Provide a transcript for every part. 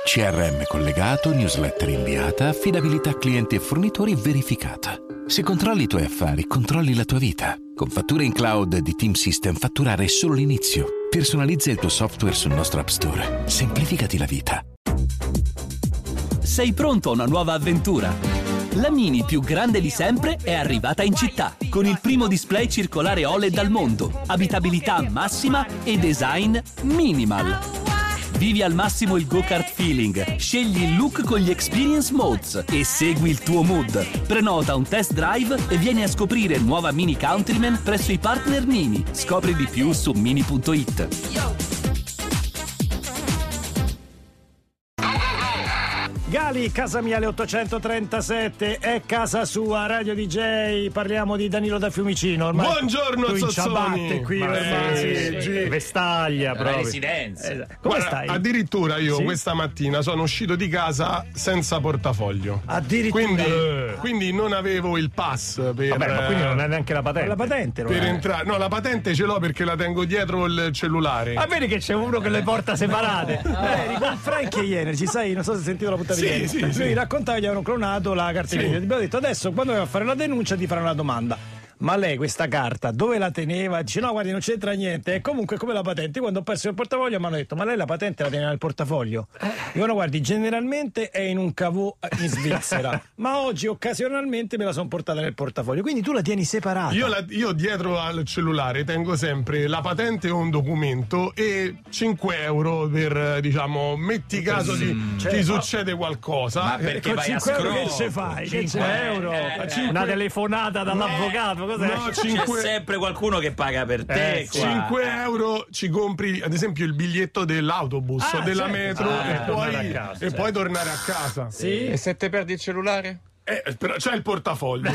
CRM collegato, newsletter inviata, affidabilità clienti e fornitori verificata. Se controlli i tuoi affari, controlli la tua vita. Con fatture in cloud di Team System fatturare è solo l'inizio. Personalizza il tuo software sul nostro App Store. Semplificati la vita. Sei pronto a una nuova avventura? La Mini più grande di sempre è arrivata in città, con il primo display circolare OLED al mondo, abitabilità massima e design minimal. Vivi al massimo il go-kart feeling, scegli il look con gli experience modes e segui il tuo mood. Prenota un test drive e vieni a scoprire nuova Mini Countryman presso i partner Mini. Scopri di più su mini.it. Gali, casa mia, le 837, è casa sua, Radio DJ, parliamo di Danilo da Fiumicino. Ormai buongiorno Zozzoni. Qui ormai, Vestaglia proprio. La residenza. Come stai? Addirittura io questa mattina sono uscito di casa senza portafoglio. Addirittura? Quindi non avevo il pass per... Vabbè, ma quindi non è neanche la patente. La patente per entrare. No, la patente ce l'ho perché la tengo dietro il cellulare. Ah, vedi che c'è uno che le porta separate. Eri con Frankie Energy, sai, non so se hai sentito la puntata. Sì. Lui raccontava che gli avevano clonato la cartellina. Ti abbiamo detto adesso quando vai a fare la denuncia ti faranno una domanda. Ma lei questa carta dove la teneva? Dice no, guardi, non c'entra niente. E comunque come la patente. Quando ho perso il portafoglio mi hanno detto ma lei la patente la teneva nel portafoglio? Dico no, guardi, generalmente è in un cavò in Svizzera. Ma oggi occasionalmente me la sono portata nel portafoglio. Quindi tu la tieni separata. Io dietro al cellulare tengo sempre la patente o un documento e 5 euro per, diciamo, metti caso ti succede qualcosa. Ma perché vai a 5 euro scroll? che ce fai? 5 euro? Una telefonata dall'avvocato. Cos'è? No, C'è sempre qualcuno che paga per te. qua. 5 euro ci compri ad esempio il biglietto dell'autobus o della metro e poi tornare a casa. Sì. E se te perdi il cellulare? Però c'è il portafoglio.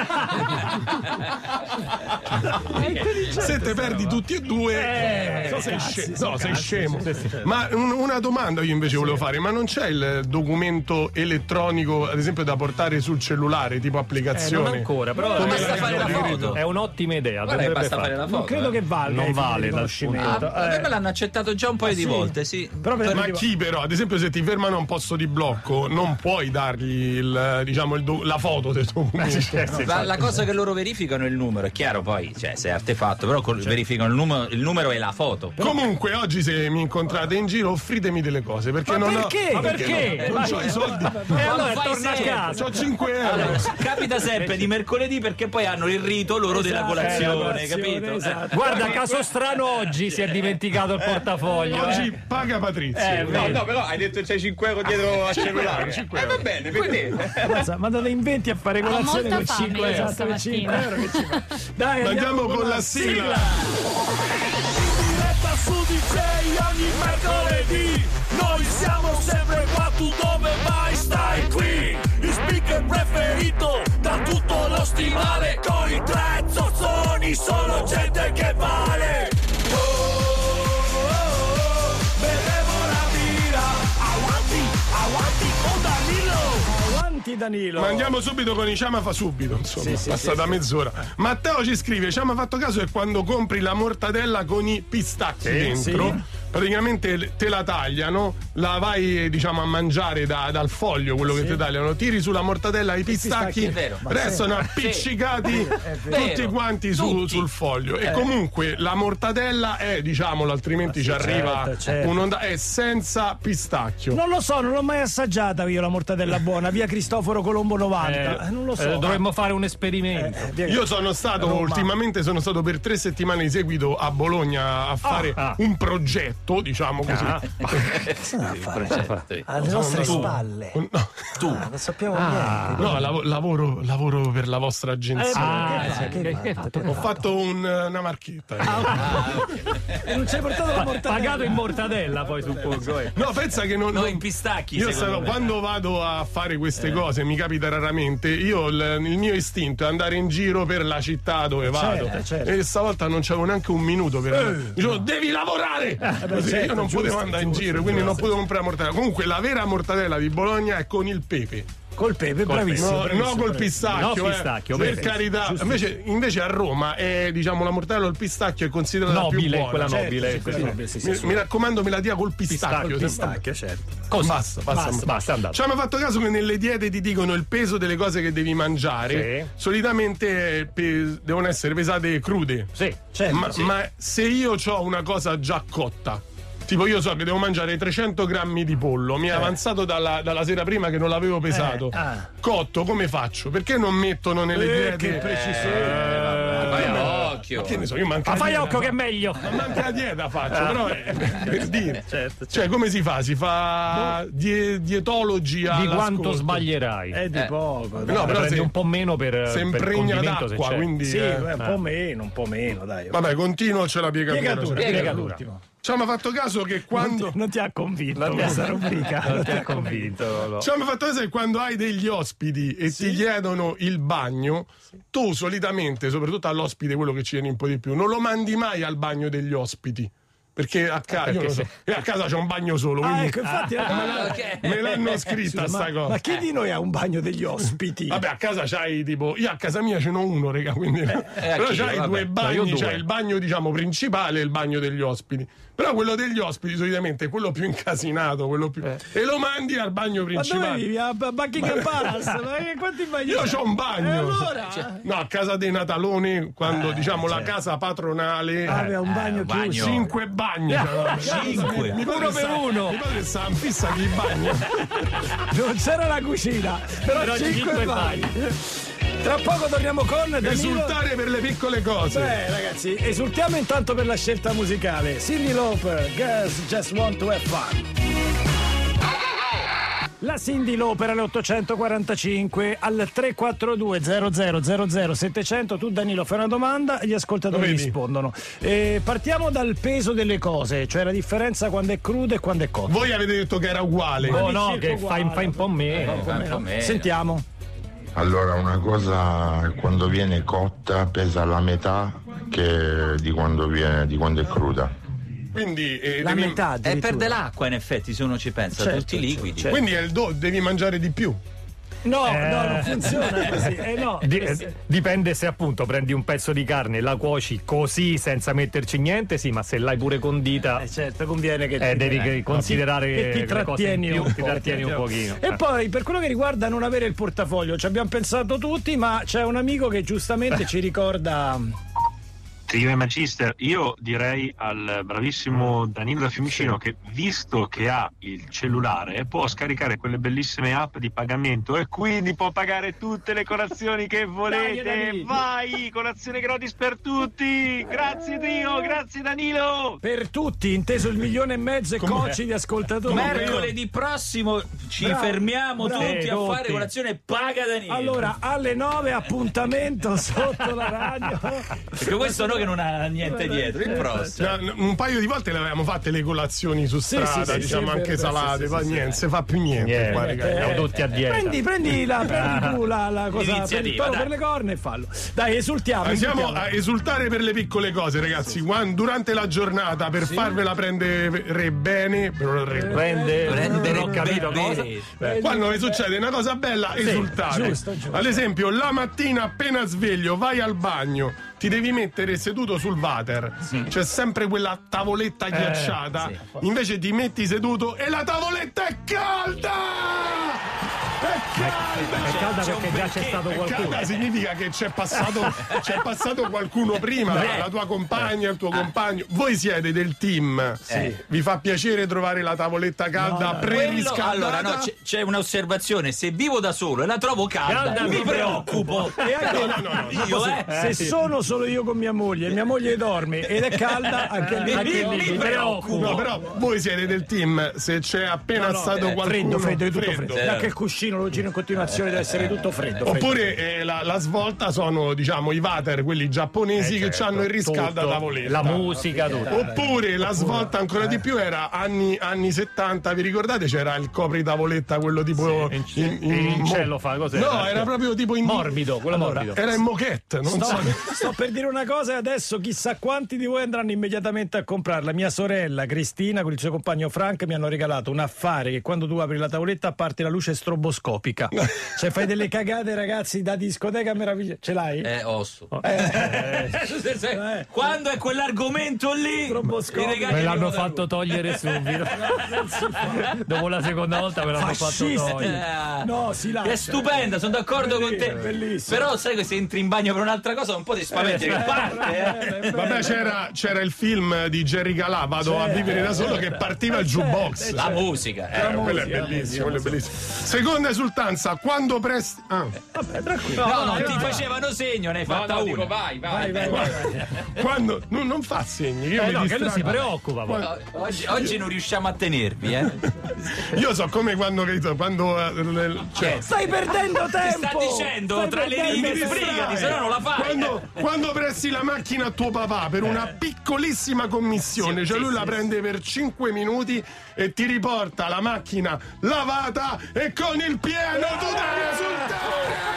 Se te perdi tutti e due sei scemo. Ma una domanda io invece volevo fare, ma non c'è il documento elettronico ad esempio da portare sul cellulare tipo applicazione? Non ancora, però Come basta fare la foto. è un'ottima idea. Guarda che dovrebbe basta fare la foto. Non credo che valga. Non vale dal riconoscimento. A me l'hanno accettato già un paio di volte, sì. Però per Ma esempio, chi però? Ad esempio se ti fermano a un posto di blocco non puoi dargli la foto del documento. La cosa che loro verificano è il numero, è chiaro poi, cioè se è artefatto, però verificano il numero e la foto. Comunque oggi se mi incontrate in giro offritemi delle cose perché non perché? ho... Ma perché? Non ho i soldi. E allora fai torna a sempre. casa. Ho 5 euro. Allora, capita sempre di mercoledì perché poi hanno il rito loro della colazione, capito? esatto. Guarda, caso strano oggi si è dimenticato il portafoglio. Oggi paga Patrizio. No, però hai detto c'hai 5 euro dietro al cellulare. 5 euro. Va bene, per te. Ma date in 20 a fare colazione molta con fame 5 io esatto, con 5 stamattina. euro che ci fa. Dai, Andiamo con la sigla. Diretta su DJ ogni mercoledì. Noi siamo sempre qua, tu dove vai stai qui. Il speaker preferito da tutto lo stivale. Con i tre zozzoni, solo gente che vale. Oh, oh, oh, bevevo la birra. Avanti con Danilo. Avanti Danilo. Ma andiamo subito con i Ciama fa subito, insomma, passata mezz'ora. Matteo ci scrive: ci hanno fatto caso che quando compri la mortadella con i pistacchi dentro, praticamente te la tagliano, la vai diciamo a mangiare dal foglio, quello che ti tagliano, tiri sulla mortadella i pistacchi, è vero. restano appiccicati tutti quanti sul foglio. E comunque la mortadella è, diciamolo, altrimenti ci arriva un'onda, è senza pistacchio. Non lo so, non l'ho mai assaggiata io la mortadella buona, via Cristoforo Colombo 90. Non lo so. Dovremmo fare un esperimento. Io sono stato ultimamente per 3 settimane di seguito a Bologna a fare un progetto, diciamo così. Alle nostre spalle. No, Non sappiamo niente. no, lavoro per la vostra agenzia. Ho fatto una marchetta. E non ci hai portato la mortadella. Pagato in mortadella, poi suppongo. No, pensa che non. No, in pistacchi. Io secondo me. quando vado a fare queste cose, mi capita raramente, io il mio istinto è andare in giro per la città dove vado. certo. E stavolta non c'avevo neanche un minuto per andare. Dicevo, devi lavorare! Così io non potevo andare in giro, quindi non potevo comprare la mortadella. Comunque la vera mortadella di Bologna è con il pepe. Col pepe, bravissimo. No, col pistacchio. No, pistacchio, per carità. Invece a Roma è, diciamo, la mortadella al pistacchio è considerata nobile, più buona. quella Certo, nobile. Mi raccomando, me la dia col pistacchio. Pistacchio, certo. Basta, andato. Ci hanno fatto caso che nelle diete ti dicono il peso delle cose che devi mangiare. Sì. Solitamente devono essere pesate crude. Sì. Certo. Ma se io ho una cosa già cotta, tipo io so che devo mangiare 300 grammi di pollo, mi è avanzato dalla sera prima che non l'avevo pesato, cotto, come faccio? Perché non mettono nelle diete? Che precisione. Vai a occhio. Ma che ne so, io manco Ma la fai dieta occhio che è faccio. meglio. Ma manca la dieta faccio, però è per dire. Certo. Cioè, come si fa? Si fa dietologi Di all'ascolto. quanto sbaglierai. È di poco. No, dai. però prendi se- un po' meno per Se impregna condimento, se d'acqua, c'è. quindi. Sì, un po' meno, dai. Vabbè, continuo, c'è la piegatura. Piegatura. Piegatura. Ci hanno fatto caso che quando. Non ti ha convinto questa rubrica. Non ti ha convinto. No. Ci hanno fatto caso che quando hai degli ospiti e ti chiedono il bagno, tu solitamente, soprattutto all'ospite, quello che ci viene un po' di più, non lo mandi mai al bagno degli ospiti. Perché a casa, io lo so, e a casa c'è un bagno solo, quindi Ecco, infatti me l'hanno scritta sta cosa. ma chi di noi ha un bagno degli ospiti? Vabbè, a casa c'hai tipo. Io a casa mia ce n'ho uno, raga, quindi. Però anch'io, c'hai vabbè. due io bagni, due. c'hai il bagno, diciamo, principale e il bagno degli ospiti. Però quello degli ospiti solitamente è quello più incasinato, quello più. E lo mandi al bagno Ma dove principale. vivi? A Buckingham Palace? Ma quanti bagni? Io c'ho un bagno. E allora? No, a casa dei Nataloni, quando diciamo la casa patronale. Aveva un bagno bagno. chiuso. 5 bagni. Cinque. Uno per uno. Mi pare che sta in fissa chi bagno. Non c'era la cucina, però 5 bagni. Tra poco torniamo con Danilo. Esultare per le piccole cose. Beh, ragazzi, esultiamo intanto per la scelta musicale. Cyndi Lauper, Girls Just Want to Have Fun. La Cyndi Lauper alle 845 al 342 00 700. Tu, Danilo, fai una domanda e gli ascoltatori Vedi? rispondono. Partiamo dal peso delle cose, cioè la differenza quando è crudo e quando è cotto. Voi avete detto che era uguale. Oh no, circa che uguale. fai un po' meno. Un po' meno. Sentiamo. Allora, una cosa quando viene cotta pesa la metà di quando è cruda. Quindi La metà E perde l'acqua, in effetti, se uno ci pensa, Certo, tutti liquidi. certo. Quindi è devi mangiare di più. No, non funziona così. No. Dipende se appunto prendi un pezzo di carne, la cuoci così senza metterci niente, sì, ma se l'hai pure condita, Certo, conviene che devi considerare che ti le cose in trattieni più, un ti po'. trattieni un pochino. E poi per quello che riguarda non avere il portafoglio, ci abbiamo pensato tutti, ma c'è un amico che giustamente ci ricorda. Signore Magister, io direi al bravissimo Danilo da Fiumicino che, visto che ha il cellulare, può scaricare quelle bellissime app di pagamento e quindi può pagare tutte le colazioni che volete. Dai. Vai, colazione gratis per tutti. Grazie Dio, grazie Danilo. Per tutti, inteso il 1,5 milioni e cocci di ascoltatori. Mercoledì prossimo ci Bravo, fermiamo bravo. tutti a fare Tutti. colazione paga Danilo. Allora, alle 9 appuntamento sotto la radio. Perché questo no che non ha niente dietro. Il prossimo. Un paio di volte le avevamo fatte le colazioni su strada, sì, diciamo sì, anche vero, salate, sì, poi sì, niente, se fa più niente. qua, ragazzi. Siamo tutti a dieta. Prendi tu la cosa, L'iniziativa, prendi il toro dai. per le corna e fallo. Dai, esultiamo. Andiamo esultiamo. a esultare per le piccole cose, ragazzi. Durante la giornata, per farvela prendere bene, Prendere, non ho capito cosa. quando vi succede una cosa bella, esultate. giusto. Ad esempio, la mattina appena sveglio, vai al bagno, ti devi mettere seduto sul water. C'è sempre quella tavoletta ghiacciata. Invece ti metti seduto e la tavoletta è calda! È calda perché già c'è stato qualcuno. calda significa che c'è passato qualcuno prima, la tua compagna, il tuo compagno. Voi siete del team. Vi fa piacere trovare la tavoletta calda preriscaldata? Allora, no, c'è un'osservazione. Se vivo da solo e la trovo calda, mi preoccupo. E anche No. se sono solo io con mia moglie dorme ed è calda, anche lì mi preoccupo. No, però voi siete del team. Se c'è appena stato qualcuno freddo, è tutto freddo. Anche il cuscino lo giro in continuazione, deve essere tutto freddo. Oppure la svolta sono, diciamo, i water, quelli giapponesi che certo, hanno il riscalda tutto, tavoletta. la musica, tutto. Oppure la svolta ancora di più era anni 70, vi ricordate? C'era il copritavoletta, quello tipo in cielo fa cos'è? No, era proprio tipo in morbido, quello morbido. Era in moquette, non so. Sto per dire una cosa e adesso chissà quanti di voi andranno immediatamente a comprarla. Mia sorella Cristina con il suo compagno Frank mi hanno regalato un affare che quando tu apri la tavoletta parte la luce stroboscopica. Se fai delle cagate, ragazzi, da discoteca meravigliosa. Ce l'hai? Osso. Quando è quell'argomento lì, me l'hanno fatto togliere subito. Dopo la seconda volta me l'hanno fatto togliere. No, si lascia. È stupenda, sono d'accordo con te. Bellissimo. Però sai che se entri in bagno per un'altra cosa un po' ti spaventi che parte. Vabbè, c'era il film di Jerry Calà, Vado a vivere da solo, che partiva il jukebox. La musica. Quello è bellissimo, quello è bellissimo. Seconda esultanza, quando presti... Vabbè, tranquillo. No, non ti facevano segno, ne hai fatta una. Dico, vai. Quando non fa segni, io mi che lui si distraggo. preoccupa. Oggi non riusciamo a tenervi, Io so come quando Stai perdendo tempo. Sta dicendo tra le righe, sbrigati, se no non la fai. Quando presti la macchina a tuo papà per una piccolissima commissione, cioè lui la prende per 5 minuti e ti riporta la macchina lavata e con il pieno tu devi esultare.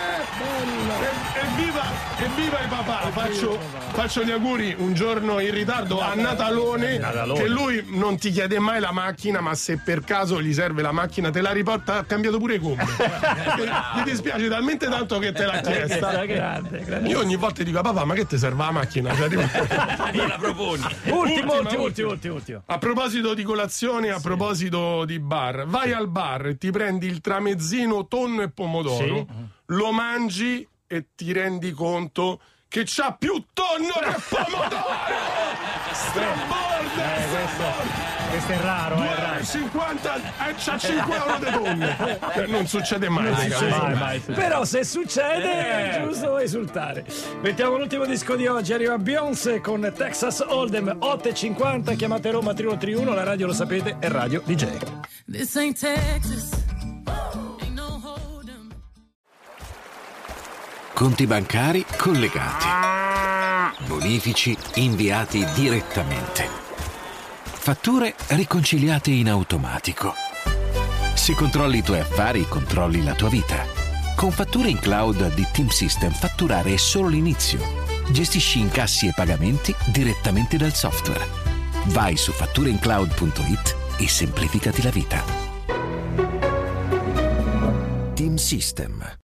Evviva i papà. Faccio gli auguri un giorno in ritardo a Natalone, che lui non ti chiede mai la macchina, ma se per caso gli serve la macchina te la riporta, ha cambiato pure i gomme. Mi dispiace talmente tanto che te l'ha chiesta. Grande. Io ogni volta dico: papà, ma che ti serve la macchina? Cioè, Me la proponi. Ultimo. A proposito di colazione, a proposito di bar, vai al bar e ti prendi il tramezzino tonno e pomodoro, lo mangi e ti rendi conto che c'ha più tonno che pomodoro! Questo è raro, è raro. 2,50 c'ha 5 euro di tonno. Non succede mai. Mai. Però se succede è giusto esultare. Mettiamo l'ultimo disco di oggi, arriva Beyoncé con Texas Hold'em 8:50, chiamate Roma 3131, la radio lo sapete è Radio DJ. This ain't Texas. Conti bancari collegati. Bonifici inviati direttamente. Fatture riconciliate in automatico. Se controlli i tuoi affari, controlli la tua vita. Con fatture in cloud di Team System fatturare è solo l'inizio. Gestisci incassi e pagamenti direttamente dal software. Vai su fattureincloud.it e semplificati la vita. Team System.